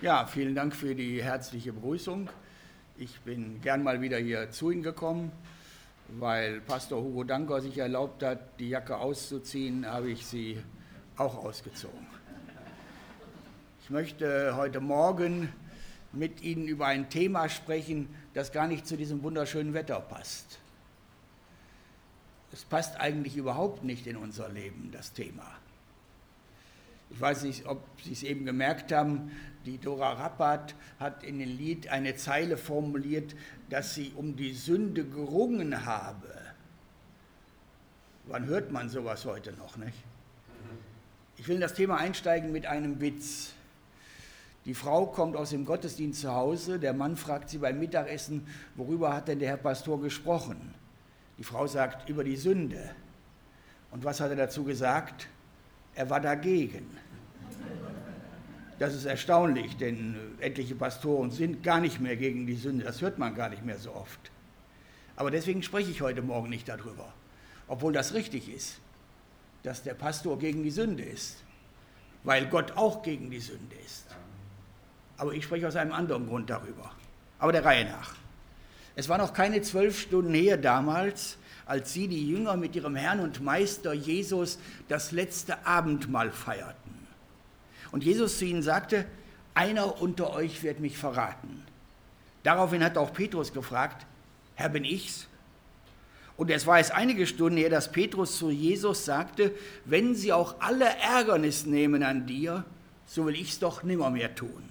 Ja, vielen Dank für die herzliche Begrüßung. Ich bin gern mal wieder hier zu Ihnen gekommen, weil Pastor Hugo Danker sich erlaubt hat, die Jacke auszuziehen, habe ich sie auch ausgezogen. Ich möchte heute Morgen mit Ihnen über ein Thema sprechen, das gar nicht zu diesem wunderschönen Wetter passt. Es passt eigentlich überhaupt nicht in unser Leben, das Thema. Ich weiß nicht, ob Sie es eben gemerkt haben, die Dora Rappert hat in dem Lied eine Zeile formuliert, dass sie um die Sünde gerungen habe. Wann hört man sowas heute noch, nicht? Ich will in das Thema einsteigen mit einem Witz. Die Frau kommt aus dem Gottesdienst zu Hause, der Mann fragt sie beim Mittagessen, worüber hat denn der Herr Pastor gesprochen? Die Frau sagt, über die Sünde. Und was hat er dazu gesagt? Er war dagegen. Das ist erstaunlich, denn etliche Pastoren sind gar nicht mehr gegen die Sünde. Das hört man gar nicht mehr so oft. Aber deswegen spreche ich heute Morgen nicht darüber. Obwohl das richtig ist, dass der Pastor gegen die Sünde ist, weil Gott auch gegen die Sünde ist. Aber ich spreche aus einem anderen Grund darüber. Aber der Reihe nach. Es war noch keine 12 Stunden her damals, als sie, die Jünger, mit ihrem Herrn und Meister Jesus das letzte Abendmahl feierten. Und Jesus zu ihnen sagte, einer unter euch wird mich verraten. Daraufhin hat auch Petrus gefragt, Herr, bin ich's? Und es war jetzt einige Stunden her, dass Petrus zu Jesus sagte, wenn sie auch alle Ärgernis nehmen an dir, so will ich's doch nimmermehr tun.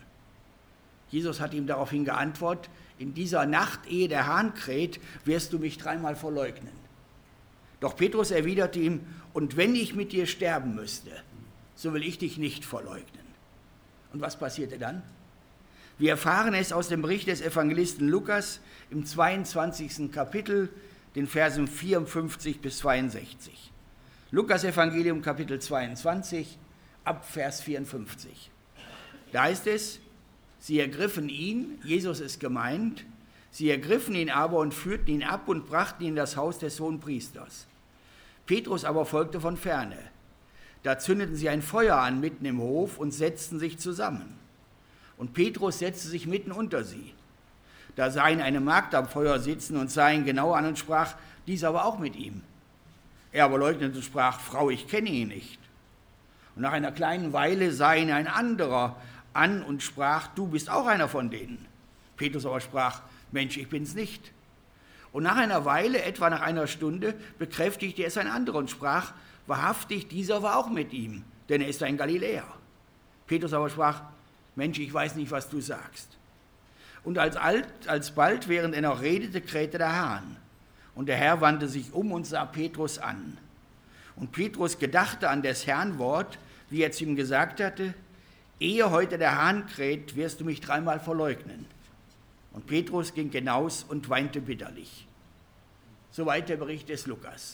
Jesus hat ihm daraufhin geantwortet, in dieser Nacht, ehe der Hahn kräht, wirst du mich 3-mal verleugnen. Doch Petrus erwiderte ihm, und wenn ich mit dir sterben müsste, so will ich dich nicht verleugnen. Und was passierte dann? Wir erfahren es aus dem Bericht des Evangelisten Lukas im 22. Kapitel, den Versen 54 bis 62. Lukas Evangelium Kapitel 22, ab Vers 54. Da heißt es, sie ergriffen ihn, Jesus ist gemeint, sie ergriffen ihn aber und führten ihn ab und brachten ihn in das Haus des Hohenpriesters. Petrus aber folgte von ferne. Da zündeten sie ein Feuer an mitten im Hof und setzten sich zusammen. Und Petrus setzte sich mitten unter sie. Da sah ihn eine Magd am Feuer sitzen und sah ihn genau an und sprach, dieser war auch mit ihm. Er aber leugnete und sprach, Frau, ich kenne ihn nicht. Und nach einer kleinen Weile sah ihn ein anderer an und sprach, du bist auch einer von denen. Petrus aber sprach, Mensch, ich bin's nicht. Und nach einer Weile, etwa nach einer Stunde, bekräftigte es ein anderer und sprach, wahrhaftig, dieser war auch mit ihm, denn er ist ein Galiläer. Petrus aber sprach, Mensch, ich weiß nicht, was du sagst. Und alsbald, während er noch redete, krähte der Hahn. Und der Herr wandte sich um und sah Petrus an. Und Petrus gedachte an des Herrn Wort, wie er zu ihm gesagt hatte, ehe heute der Hahn kräht, wirst du mich 3-mal verleugnen. Und Petrus ging hinaus und weinte bitterlich. Soweit der Bericht des Lukas.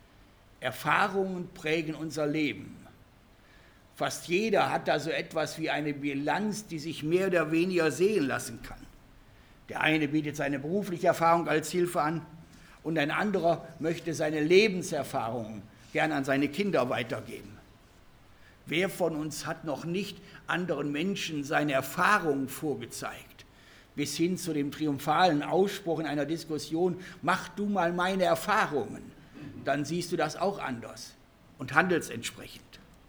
Erfahrungen prägen unser Leben. Fast jeder hat da so etwas wie eine Bilanz, die sich mehr oder weniger sehen lassen kann. Der eine bietet seine berufliche Erfahrung als Hilfe an und ein anderer möchte seine Lebenserfahrungen gern an seine Kinder weitergeben. Wer von uns hat noch nicht anderen Menschen seine Erfahrungen vorgezeigt, bis hin zu dem triumphalen Ausspruch in einer Diskussion, mach du mal meine Erfahrungen, dann siehst du das auch anders und handelst entsprechend.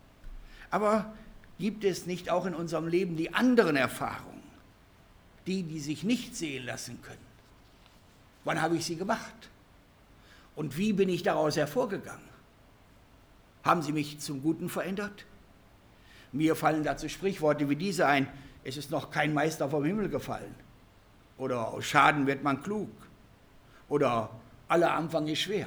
Aber gibt es nicht auch in unserem Leben die anderen Erfahrungen, die sich nicht sehen lassen können? Wann habe ich sie gemacht? Und wie bin ich daraus hervorgegangen? Haben sie mich zum Guten verändert? Mir fallen dazu Sprichworte wie diese ein, es ist noch kein Meister vom Himmel gefallen. Oder aus Schaden wird man klug. Oder aller Anfang ist schwer.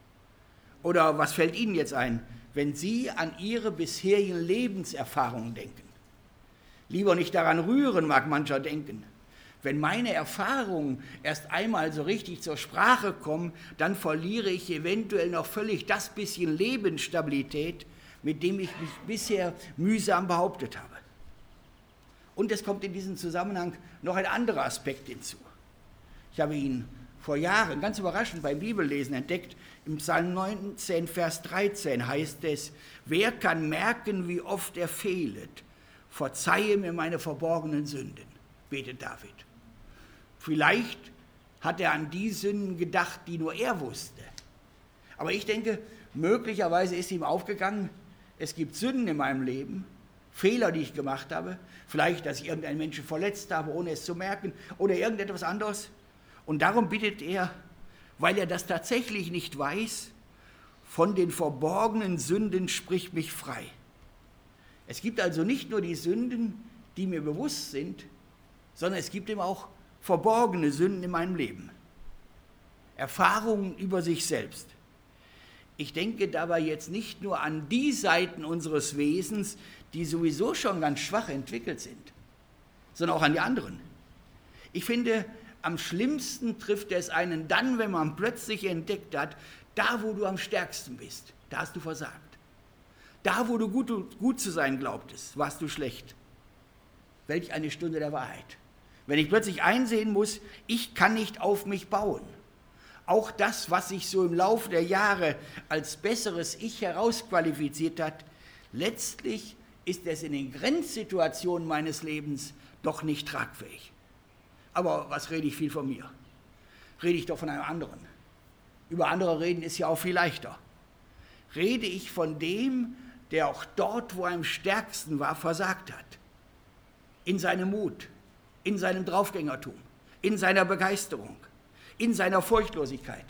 Oder was fällt Ihnen jetzt ein, wenn Sie an Ihre bisherigen Lebenserfahrungen denken? Lieber nicht daran rühren, mag mancher denken. Wenn meine Erfahrungen erst einmal so richtig zur Sprache kommen, dann verliere ich eventuell noch völlig das bisschen Lebensstabilität, mit dem ich mich bisher mühsam behauptet habe. Und es kommt in diesem Zusammenhang noch ein anderer Aspekt hinzu. Ich habe ihn vor Jahren ganz überraschend beim Bibellesen entdeckt. Im Psalm 19, Vers 13 heißt es, wer kann merken, wie oft er fehlet? Verzeihe mir meine verborgenen Sünden, betet David. Vielleicht hat er an die Sünden gedacht, die nur er wusste. Aber ich denke, möglicherweise ist ihm aufgegangen, es gibt Sünden in meinem Leben, Fehler, die ich gemacht habe, vielleicht, dass ich irgendeinen Menschen verletzt habe, ohne es zu merken, oder irgendetwas anderes. Und darum bittet er, weil er das tatsächlich nicht weiß, von den verborgenen Sünden sprich mich frei. Es gibt also nicht nur die Sünden, die mir bewusst sind, sondern es gibt eben auch verborgene Sünden in meinem Leben. Erfahrungen über sich selbst. Ich denke dabei jetzt nicht nur an die Seiten unseres Wesens, die sowieso schon ganz schwach entwickelt sind, sondern auch an die anderen. Ich finde, am schlimmsten trifft es einen dann, wenn man plötzlich entdeckt hat, da wo du am stärksten bist, da hast du versagt. Da wo du gut zu sein glaubtest, warst du schlecht. Welch eine Stunde der Wahrheit. Wenn ich plötzlich einsehen muss, ich kann nicht auf mich bauen. Auch das, was sich so im Laufe der Jahre als besseres Ich herausqualifiziert hat, letztlich ist es in den Grenzsituationen meines Lebens doch nicht tragfähig. Aber was rede ich viel von mir? Rede ich doch von einem anderen. Über andere reden ist ja auch viel leichter. Rede ich von dem, der auch dort, wo er am stärksten war, versagt hat. In seinem Mut, in seinem Draufgängertum, in seiner Begeisterung, in seiner Furchtlosigkeit,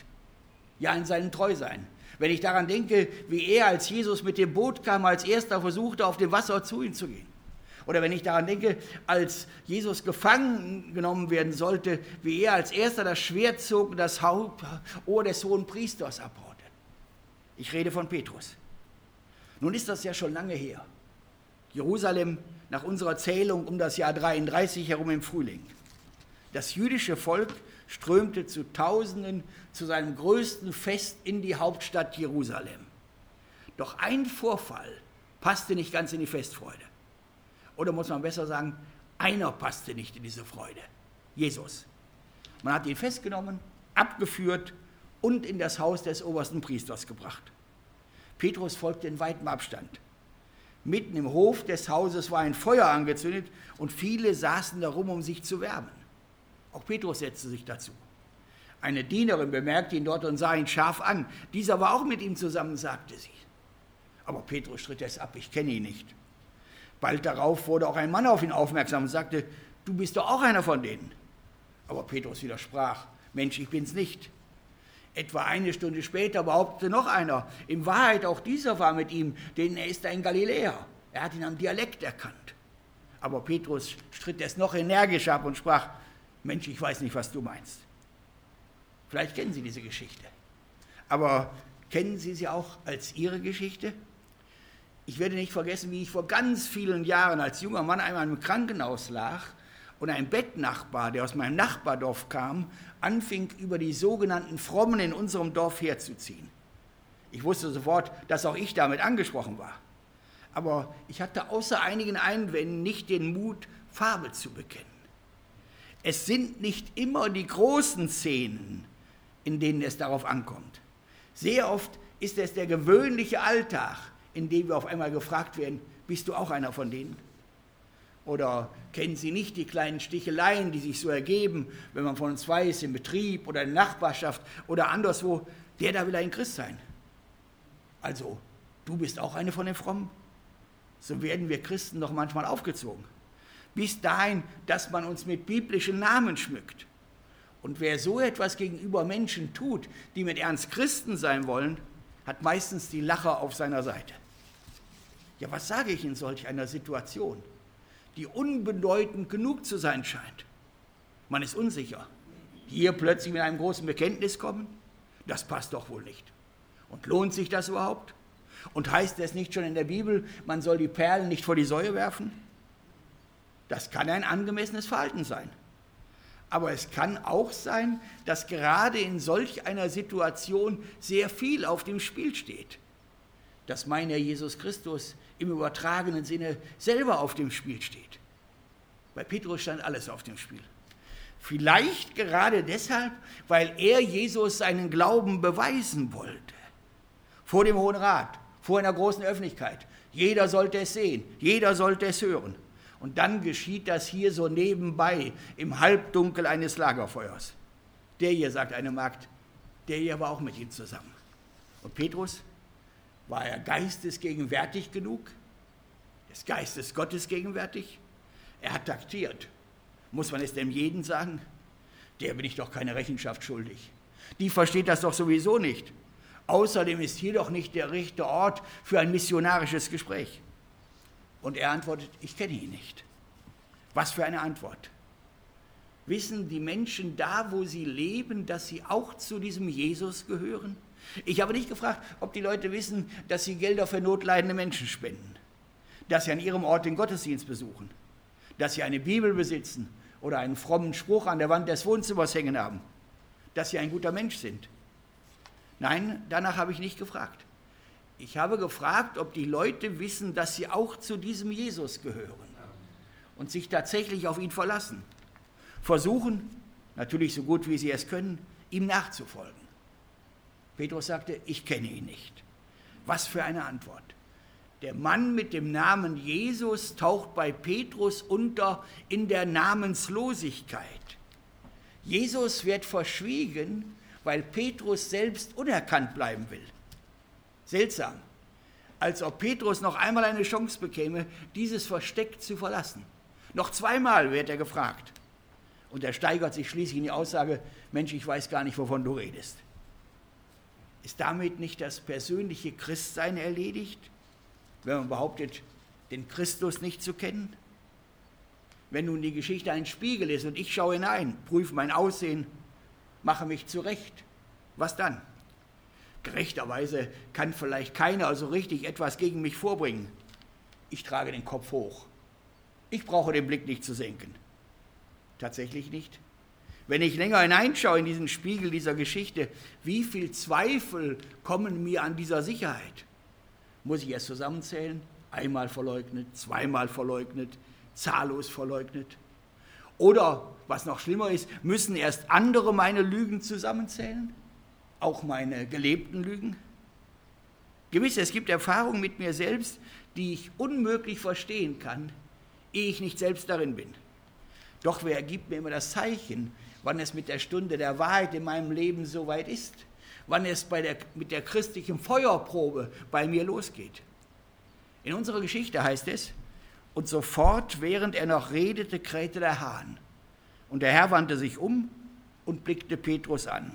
ja in seinem Treusein. Wenn ich daran denke, wie er, als Jesus mit dem Boot kam, als erster versuchte, auf dem Wasser zu ihm zu gehen. Oder wenn ich daran denke, als Jesus gefangen genommen werden sollte, wie er als erster das Schwert zog und das Ohr des hohen Priesters abhaute. Ich rede von Petrus. Nun ist das ja schon lange her. Jerusalem nach unserer Zählung um das Jahr 33 herum im Frühling. Das jüdische Volk strömte zu Tausenden zu seinem größten Fest in die Hauptstadt Jerusalem. Doch ein Vorfall passte nicht ganz in die Festfreude. Oder muss man besser sagen, einer passte nicht in diese Freude. Jesus. Man hat ihn festgenommen, abgeführt und in das Haus des obersten Priesters gebracht. Petrus folgte in weitem Abstand. Mitten im Hof des Hauses war ein Feuer angezündet und viele saßen darum, um sich zu wärmen. Auch Petrus setzte sich dazu. Eine Dienerin bemerkte ihn dort und sah ihn scharf an. Dieser war auch mit ihm zusammen, sagte sie. Aber Petrus stritt es ab, ich kenne ihn nicht. Bald darauf wurde auch ein Mann auf ihn aufmerksam und sagte, du bist doch auch einer von denen. Aber Petrus widersprach, Mensch, ich bin's nicht. Etwa eine Stunde später behauptete noch einer, in Wahrheit auch dieser war mit ihm, denn er ist ein Galiläer. Er hat ihn am Dialekt erkannt. Aber Petrus stritt es noch energischer ab und sprach, Mensch, ich weiß nicht, was du meinst. Vielleicht kennen Sie diese Geschichte. Aber kennen Sie sie auch als Ihre Geschichte? Ich werde nicht vergessen, wie ich vor ganz vielen Jahren als junger Mann einmal im Krankenhaus lag und ein Bettnachbar, der aus meinem Nachbardorf kam, anfing, über die sogenannten Frommen in unserem Dorf herzuziehen. Ich wusste sofort, dass auch ich damit angesprochen war. Aber ich hatte außer einigen Einwänden nicht den Mut, Farbe zu bekennen. Es sind nicht immer die großen Szenen, in denen es darauf ankommt. Sehr oft ist es der gewöhnliche Alltag, in dem wir auf einmal gefragt werden, bist du auch einer von denen? Oder kennen Sie nicht die kleinen Sticheleien, die sich so ergeben, wenn man von uns weiß, im Betrieb oder in der Nachbarschaft oder anderswo, der da will ein Christ sein. Also, du bist auch eine von den Frommen? So werden wir Christen doch manchmal aufgezogen. Bis dahin, dass man uns mit biblischen Namen schmückt. Und wer so etwas gegenüber Menschen tut, die mit Ernst Christen sein wollen, hat meistens die Lacher auf seiner Seite. Ja, was sage ich in solch einer Situation, die unbedeutend genug zu sein scheint? Man ist unsicher. Hier plötzlich mit einem großen Bekenntnis kommen? Das passt doch wohl nicht. Und lohnt sich das überhaupt? Und heißt es nicht schon in der Bibel, man soll die Perlen nicht vor die Säue werfen? Das kann ein angemessenes Verhalten sein. Aber es kann auch sein, dass gerade in solch einer Situation sehr viel auf dem Spiel steht. Dass mein Herr Jesus Christus im übertragenen Sinne selber auf dem Spiel steht. Bei Petrus stand alles auf dem Spiel. Vielleicht gerade deshalb, weil er Jesus seinen Glauben beweisen wollte. Vor dem Hohen Rat, vor einer großen Öffentlichkeit. Jeder sollte es sehen, jeder sollte es hören. Und dann geschieht das hier so nebenbei, im Halbdunkel eines Lagerfeuers. Der hier, sagt eine Magd, der hier war auch mit ihm zusammen. Und Petrus, war er geistesgegenwärtig genug? Des Geistes Gottes gegenwärtig? Er hat taktiert. Muss man es dem jeden sagen? Der bin ich doch keine Rechenschaft schuldig. Die versteht das doch sowieso nicht. Außerdem ist hier doch nicht der rechte Ort für ein missionarisches Gespräch. Und er antwortet, ich kenne ihn nicht. Was für eine Antwort. Wissen die Menschen da, wo sie leben, dass sie auch zu diesem Jesus gehören? Ich habe nicht gefragt, ob die Leute wissen, dass sie Gelder für notleidende Menschen spenden, dass sie an ihrem Ort den Gottesdienst besuchen, dass sie eine Bibel besitzen oder einen frommen Spruch an der Wand des Wohnzimmers hängen haben, dass sie ein guter Mensch sind. Nein, danach habe ich nicht gefragt. Ich habe gefragt, ob die Leute wissen, dass sie auch zu diesem Jesus gehören und sich tatsächlich auf ihn verlassen. Versuchen, natürlich so gut wie sie es können, ihm nachzufolgen. Petrus sagte, ich kenne ihn nicht. Was für eine Antwort. Der Mann mit dem Namen Jesus taucht bei Petrus unter in der Namenslosigkeit. Jesus wird verschwiegen, weil Petrus selbst unerkannt bleiben will. Seltsam, als ob Petrus noch einmal eine Chance bekäme, dieses Versteck zu verlassen. Noch zweimal wird er gefragt. Und er steigert sich schließlich in die Aussage, Mensch, ich weiß gar nicht, wovon du redest. Ist damit nicht das persönliche Christsein erledigt, wenn man behauptet, den Christus nicht zu kennen? Wenn nun die Geschichte ein Spiegel ist und ich schaue hinein, prüfe mein Aussehen, mache mich zurecht, was dann? Gerechterweise kann vielleicht keiner also richtig etwas gegen mich vorbringen. Ich trage den Kopf hoch. Ich brauche den Blick nicht zu senken. Tatsächlich nicht. Wenn ich länger hineinschaue in diesen Spiegel dieser Geschichte, wie viel Zweifel kommen mir an dieser Sicherheit? Muss ich es zusammenzählen? Einmal verleugnet, zweimal verleugnet, zahllos verleugnet. Oder, was noch schlimmer ist, müssen erst andere meine Lügen zusammenzählen? Auch meine gelebten Lügen? Gewiss, es gibt Erfahrungen mit mir selbst, die ich unmöglich verstehen kann, ehe ich nicht selbst darin bin. Doch wer gibt mir immer das Zeichen, wann es mit der Stunde der Wahrheit in meinem Leben soweit ist? Wann es mit der christlichen Feuerprobe bei mir losgeht? In unserer Geschichte heißt es, und sofort, während er noch redete, krähte der Hahn. Und der Herr wandte sich um und blickte Petrus an.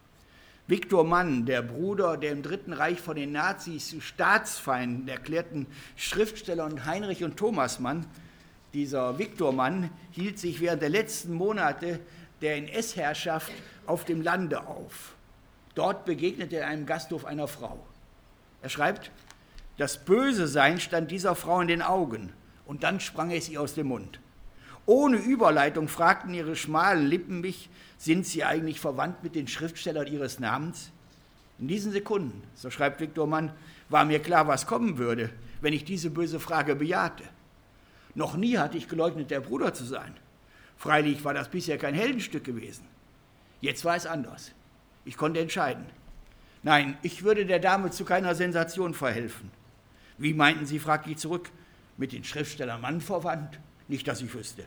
Viktor Mann, der Bruder, der im Dritten Reich von den Nazis zu Staatsfeinden erklärten Schriftsteller und Heinrich und Thomas Mann, dieser Viktor Mann hielt sich während der letzten Monate der NS-Herrschaft auf dem Lande auf. Dort begegnete er einem Gasthof einer Frau. Er schreibt, das Böse Sein stand dieser Frau in den Augen und dann sprang es ihr aus dem Mund. Ohne Überleitung fragten ihre schmalen Lippen mich, sind sie eigentlich verwandt mit den Schriftstellern ihres Namens? In diesen Sekunden, so schreibt Viktor Mann, war mir klar, was kommen würde, wenn ich diese böse Frage bejahte. Noch nie hatte ich geleugnet, der Bruder zu sein. Freilich war das bisher kein Heldenstück gewesen. Jetzt war es anders. Ich konnte entscheiden. Nein, ich würde der Dame zu keiner Sensation verhelfen. Wie meinten Sie, fragte ich zurück, mit den Schriftstellern Mann verwandt? Nicht, dass ich wüsste.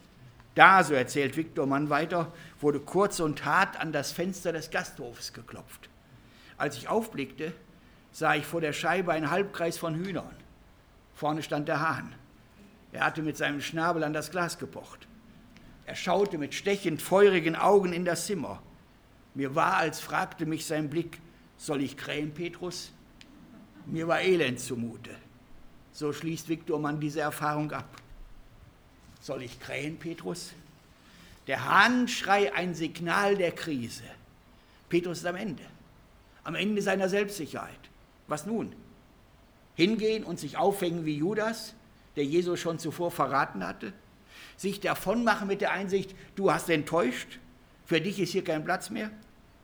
Da, so erzählt Viktor Mann weiter, wurde kurz und hart an das Fenster des Gasthofs geklopft. Als ich aufblickte, sah ich vor der Scheibe einen Halbkreis von Hühnern. Vorne stand der Hahn. Er hatte mit seinem Schnabel an das Glas gepocht. Er schaute mit stechend feurigen Augen in das Zimmer. Mir war, als fragte mich sein Blick, soll ich krähen, Petrus? Mir war elend zumute. So schließt Viktor Mann diese Erfahrung ab. Soll ich krähen, Petrus? Der Hahnenschrei, ein Signal der Krise. Petrus ist am Ende seiner Selbstsicherheit. Was nun? Hingehen und sich aufhängen wie Judas, der Jesus schon zuvor verraten hatte? Sich davonmachen mit der Einsicht, du hast enttäuscht, für dich ist hier kein Platz mehr?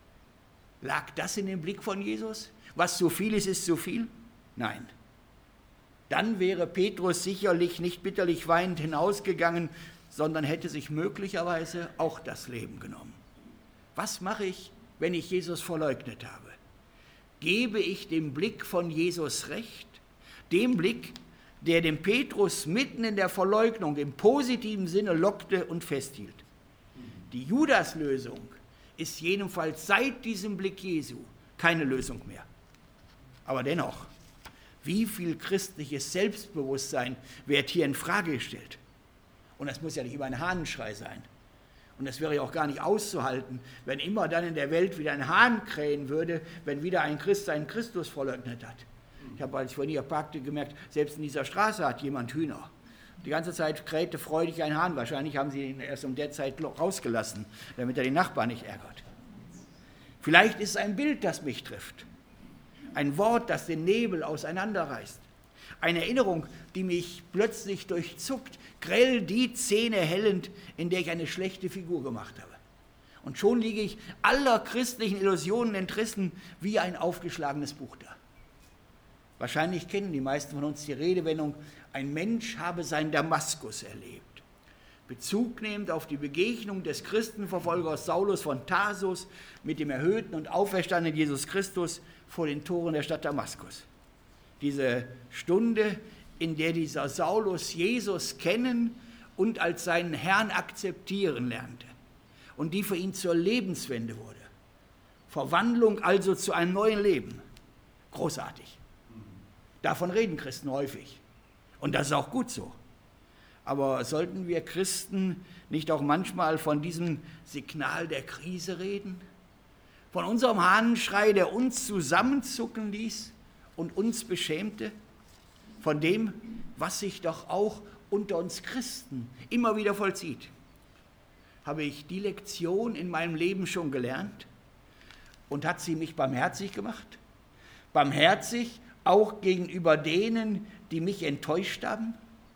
Lag das in dem Blick von Jesus? Was zu viel ist zu viel? Nein. Dann wäre Petrus sicherlich nicht bitterlich weinend hinausgegangen, sondern hätte sich möglicherweise auch das Leben genommen. Was mache ich, wenn ich Jesus verleugnet habe? Gebe ich dem Blick von Jesus recht? Dem Blick, der den Petrus mitten in der Verleugnung im positiven Sinne lockte und festhielt. Die Judaslösung ist jedenfalls seit diesem Blick Jesu keine Lösung mehr. Aber dennoch, wie viel christliches Selbstbewusstsein wird hier in Frage gestellt? Und das muss ja nicht immer ein Hahnenschrei sein. Und das wäre ja auch gar nicht auszuhalten, wenn immer dann in der Welt wieder ein Hahn krähen würde, wenn wieder ein Christ seinen Christus verleugnet hat. Ich habe, als ich vorhin hier parkte, gemerkt, selbst in dieser Straße hat jemand Hühner. Die ganze Zeit krähte freudig ein Hahn. Wahrscheinlich haben sie ihn erst um der Zeit rausgelassen, damit er die Nachbarn nicht ärgert. Vielleicht ist es ein Bild, das mich trifft. Ein Wort, das den Nebel auseinanderreißt. Eine Erinnerung, die mich plötzlich durchzuckt, grell die Szene hellend, in der ich eine schlechte Figur gemacht habe. Und schon liege ich aller christlichen Illusionen entrissen wie ein aufgeschlagenes Buch da. Wahrscheinlich kennen die meisten von uns die Redewendung, ein Mensch habe sein Damaskus erlebt. Bezug nehmend auf die Begegnung des Christenverfolgers Saulus von Tarsus mit dem erhöhten und auferstandenen Jesus Christus vor den Toren der Stadt Damaskus. Diese Stunde, in der dieser Saulus Jesus kennen und als seinen Herrn akzeptieren lernte und die für ihn zur Lebenswende wurde. Verwandlung also zu einem neuen Leben. Großartig. Davon reden Christen häufig. Und das ist auch gut so. Aber sollten wir Christen nicht auch manchmal von diesem Signal der Krise reden? Von unserem Hahnenschrei, der uns zusammenzucken ließ und uns beschämte? Von dem, was sich doch auch unter uns Christen immer wieder vollzieht? Habe ich die Lektion in meinem Leben schon gelernt? Und hat sie mich barmherzig gemacht? Barmherzig auch gegenüber denen, die mich enttäuscht haben?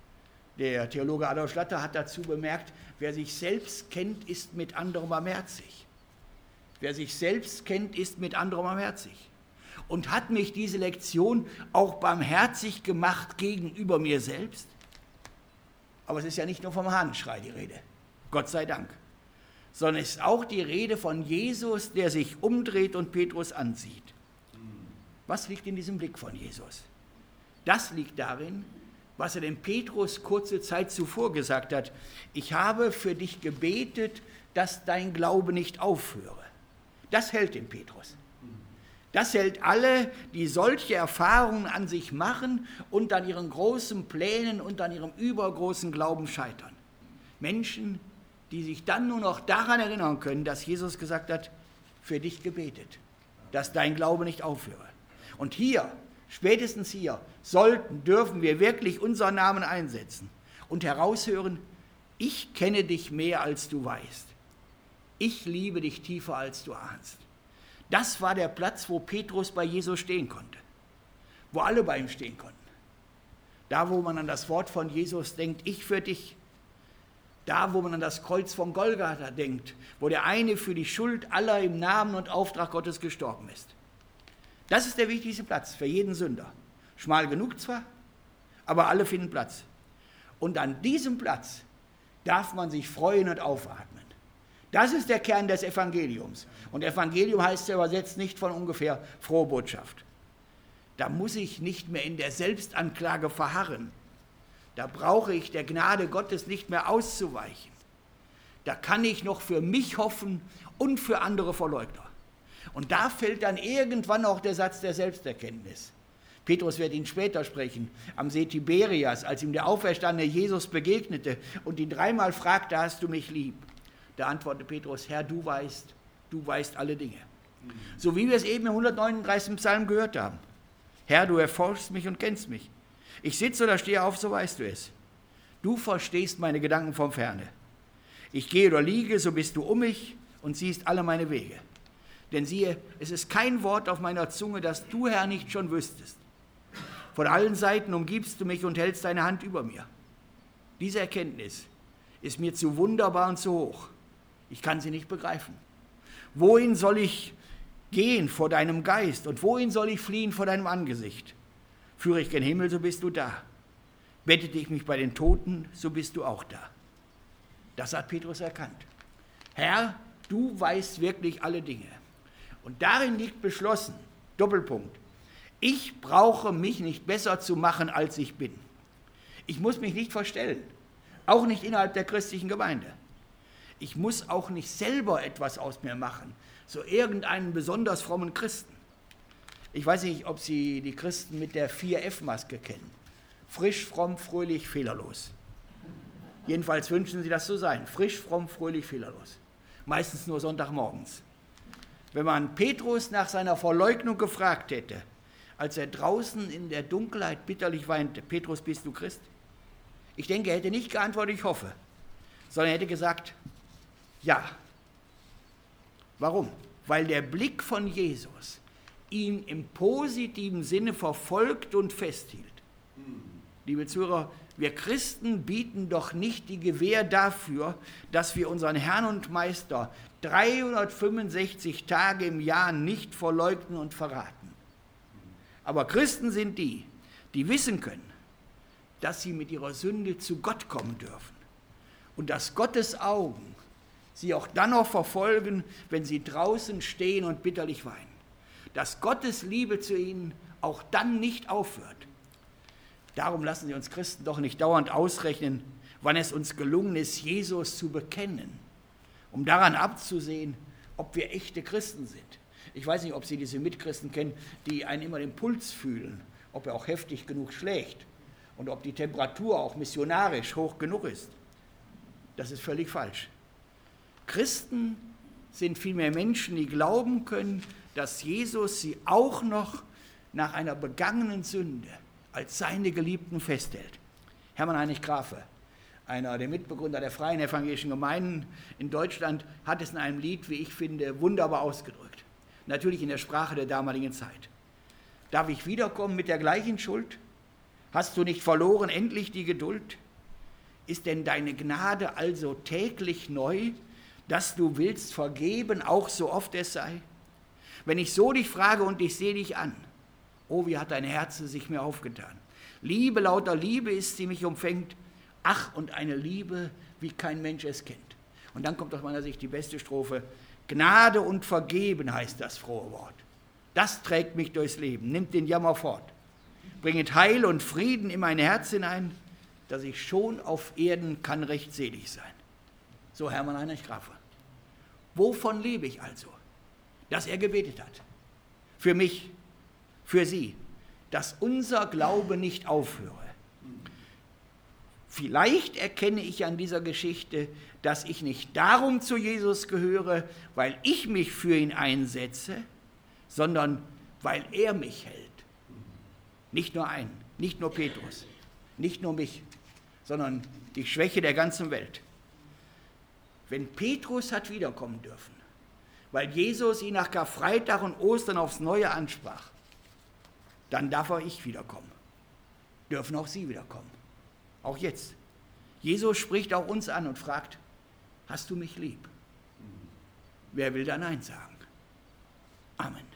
Der Theologe Adolf Schlatter hat dazu bemerkt, wer sich selbst kennt, ist mit anderem barmherzig. Wer sich selbst kennt, ist mit anderem barmherzig. Und hat mich diese Lektion auch barmherzig gemacht gegenüber mir selbst? Aber es ist ja nicht nur vom Hahnenschrei die Rede, Gott sei Dank, sondern es ist auch die Rede von Jesus, der sich umdreht und Petrus ansieht. Was liegt in diesem Blick von Jesus? Das liegt darin, was er dem Petrus kurze Zeit zuvor gesagt hat. Ich habe für dich gebetet, dass dein Glaube nicht aufhöre. Das hält den Petrus. Das hält alle, die solche Erfahrungen an sich machen und an ihren großen Plänen und an ihrem übergroßen Glauben scheitern. Menschen, die sich dann nur noch daran erinnern können, dass Jesus gesagt hat, für dich gebetet, dass dein Glaube nicht aufhöre. Und hier, spätestens hier, dürfen wir wirklich unseren Namen einsetzen und heraushören, ich kenne dich mehr, als du weißt. Ich liebe dich tiefer, als du ahnst. Das war der Platz, wo Petrus bei Jesus stehen konnte, wo alle bei ihm stehen konnten. Da, wo man an das Wort von Jesus denkt, ich für dich. Da, wo man an das Kreuz von Golgatha denkt, wo der eine für die Schuld aller im Namen und Auftrag Gottes gestorben ist. Das ist der wichtigste Platz für jeden Sünder. Schmal genug zwar, aber alle finden Platz. Und an diesem Platz darf man sich freuen und aufatmen. Das ist der Kern des Evangeliums. Und Evangelium heißt ja übersetzt nicht von ungefähr frohe Botschaft. Da muss ich nicht mehr in der Selbstanklage verharren. Da brauche ich der Gnade Gottes nicht mehr auszuweichen. Da kann ich noch für mich hoffen und für andere Verleugner. Und da fällt dann irgendwann auch der Satz der Selbsterkenntnis. Petrus wird ihn später sprechen, am See Tiberias, als ihm der auferstandene Jesus begegnete und ihn dreimal fragte, hast du mich lieb? Da antwortete Petrus, Herr, du weißt alle Dinge. So wie wir es eben im 139. Psalm gehört haben. Herr, du erforschst mich und kennst mich. Ich sitze oder stehe auf, so weißt du es. Du verstehst meine Gedanken von Ferne. Ich gehe oder liege, so bist du um mich und siehst alle meine Wege. Denn siehe, es ist kein Wort auf meiner Zunge, das du, Herr, nicht schon wüsstest. Von allen Seiten umgibst du mich und hältst deine Hand über mir. Diese Erkenntnis ist mir zu wunderbar und zu hoch. Ich kann sie nicht begreifen. Wohin soll ich gehen vor deinem Geist und wohin soll ich fliehen vor deinem Angesicht? Führe ich gen Himmel, so bist du da. Bettete ich mich bei den Toten, so bist du auch da. Das hat Petrus erkannt. Herr, du weißt wirklich alle Dinge. Und darin liegt beschlossen, Doppelpunkt, ich brauche mich nicht besser zu machen, als ich bin. Ich muss mich nicht verstellen, auch nicht innerhalb der christlichen Gemeinde. Ich muss auch nicht selber etwas aus mir machen, so irgendeinen besonders frommen Christen. Ich weiß nicht, ob Sie die Christen mit der 4F-Maske kennen. Frisch, fromm, fröhlich, fehlerlos. Jedenfalls wünschen Sie das zu sein. Frisch, fromm, fröhlich, fehlerlos. Meistens nur Sonntagmorgens. Wenn man Petrus nach seiner Verleugnung gefragt hätte, als er draußen in der Dunkelheit bitterlich weinte, Petrus, bist du Christ? Ich denke, er hätte nicht geantwortet, ich hoffe, sondern er hätte gesagt, ja. Warum? Weil der Blick von Jesus ihn im positiven Sinne verfolgt und festhielt. Liebe Zuhörer, wir Christen bieten doch nicht die Gewähr dafür, dass wir unseren Herrn und Meister 365 Tage im Jahr nicht verleugnen und verraten. Aber Christen sind die, die wissen können, dass sie mit ihrer Sünde zu Gott kommen dürfen und dass Gottes Augen sie auch dann noch verfolgen, wenn sie draußen stehen und bitterlich weinen. Dass Gottes Liebe zu ihnen auch dann nicht aufhört. Darum lassen Sie uns Christen doch nicht dauernd ausrechnen, wann es uns gelungen ist, Jesus zu bekennen, um daran abzusehen, ob wir echte Christen sind. Ich weiß nicht, ob Sie diese Mitchristen kennen, die einen immer den Puls fühlen, ob er auch heftig genug schlägt und ob die Temperatur auch missionarisch hoch genug ist. Das ist völlig falsch. Christen sind vielmehr Menschen, die glauben können, dass Jesus sie auch noch nach einer begangenen Sünde als seine Geliebten festhält. Hermann Heinrich Grafe, einer der Mitbegründer der Freien Evangelischen Gemeinden in Deutschland, hat es in einem Lied, wie ich finde, wunderbar ausgedrückt. Natürlich in der Sprache der damaligen Zeit. Darf ich wiederkommen mit der gleichen Schuld? Hast du nicht verloren endlich die Geduld? Ist denn deine Gnade also täglich neu, dass du willst vergeben, auch so oft es sei? Wenn ich so dich frage und ich sehe dich an, oh, wie hat dein Herz sich mir aufgetan. Liebe, lauter Liebe ist, die mich umfängt. Ach, und eine Liebe, wie kein Mensch es kennt. Und dann kommt aus meiner Sicht die beste Strophe. Gnade und Vergeben heißt das frohe Wort. Das trägt mich durchs Leben, nimmt den Jammer fort. Bringet Heil und Frieden in mein Herz hinein, dass ich schon auf Erden kann recht selig sein. So Hermann Heinrich Grafe. Wovon lebe ich also? Dass er gebetet hat. Für mich, für Sie, dass unser Glaube nicht aufhöre. Vielleicht erkenne ich an dieser Geschichte, dass ich nicht darum zu Jesus gehöre, weil ich mich für ihn einsetze, sondern weil er mich hält. Nicht nur einen, nicht nur Petrus, nicht nur mich, sondern die Schwäche der ganzen Welt. Wenn Petrus hat wiederkommen dürfen, weil Jesus ihn nach Karfreitag und Ostern aufs Neue ansprach, dann darf auch ich wiederkommen. Dürfen auch Sie wiederkommen. Auch jetzt. Jesus spricht auch uns an und fragt, hast du mich lieb? Wer will da Nein sagen? Amen.